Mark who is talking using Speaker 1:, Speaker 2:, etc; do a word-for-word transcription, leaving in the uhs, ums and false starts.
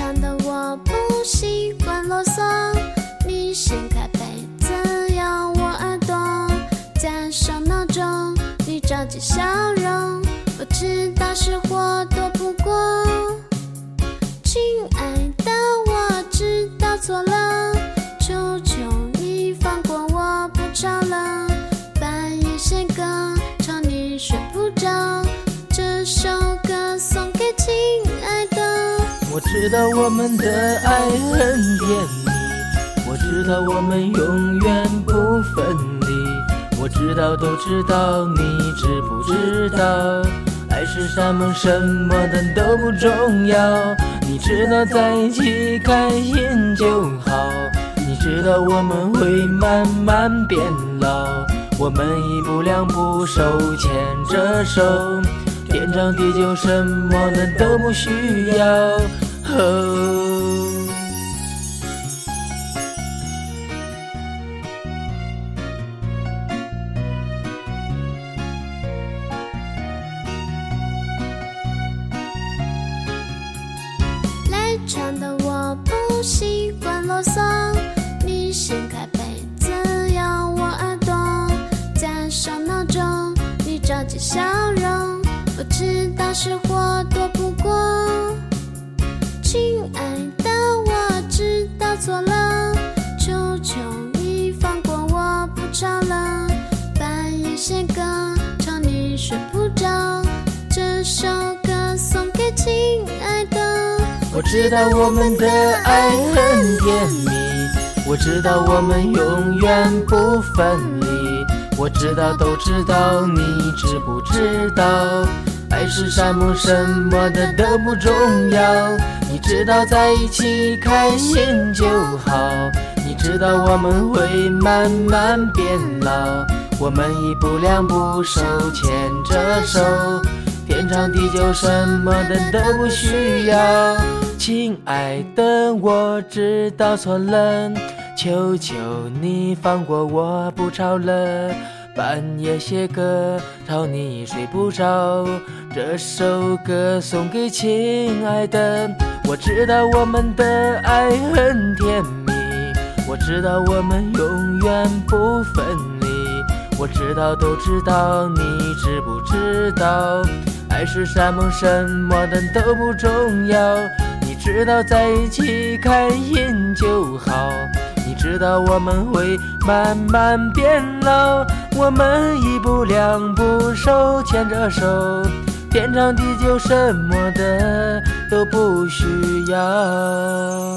Speaker 1: 长的我不习惯啰嗦，你掀开被子咬我耳朵，加上闹钟，你着急笑容，我知道是我躲不过。亲爱的，我知道错了，求求你放过我不吵了，半夜写歌吵你睡不着，这首歌送给亲爱的。
Speaker 2: 我知道我们的爱很甜蜜，我知道我们永远不分离，我知道都知道，你知不知道？爱是什么什么的都不重要，你知道在一起开心就好，你知道我们会慢慢变老，我们一步两步手牵着手，天长地久什么的都不需要。哦，
Speaker 1: 赖床的我不习惯啰嗦，你掀开被子咬我耳朵，加上闹钟，你着急笑容，我知道是我躲不过。亲爱的，我知道错了，求求你放过我不吵了，半夜写歌吵你睡不着，这首歌送给亲爱的。
Speaker 2: 我知道我们的爱很甜蜜，我知道我们永远不分离，我知道都知道，你知不知道？爱是什么什么的都不重要，你知道在一起开心就好，你知道我们会慢慢变老，我们一步两步手牵着手，天长地久什么的都不需要。亲爱的，我知道错了，求求你放过我不吵了，半夜写歌吵你睡不着，这首歌送给亲爱的。我知道我们的爱很甜蜜，我知道我们永远不分离，我知道都知道，你知不知道？爱是什么什么的都不重要，你知道在一起开心就好，你知道我们会慢慢变老，我们一步两步手牵着手，天长地久什么的都不需要。